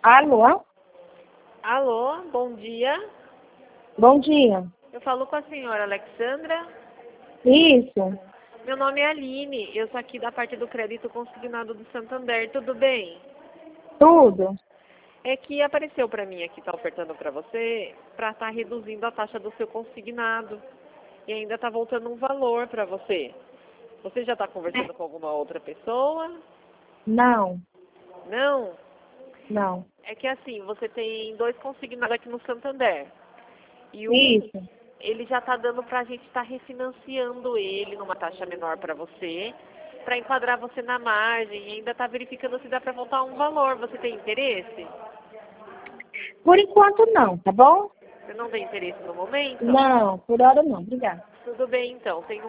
Alô? Alô, bom dia. Bom dia. Eu falo com a senhora Alexandra. Isso, Meu nome é Aline. Eu sou aqui da parte do crédito consignado do Santander. Tudo bem? tudo. É que apareceu para mim aqui, tá ofertando para você, para estar reduzindo a taxa do seu consignado. E ainda tá voltando um valor para você. Você já está conversando com alguma outra pessoa? Não, Não? não. É que assim, você tem 2 consignados aqui no Santander. E Isso. ele já está dando para a gente estar refinanciando ele numa taxa menor para você, para enquadrar você na margem e ainda está verificando se dá para voltar um valor. Você tem interesse? Por enquanto não, tá bom? Você não tem interesse no momento? Não, por hora não. Obrigada. Tudo bem então. Tem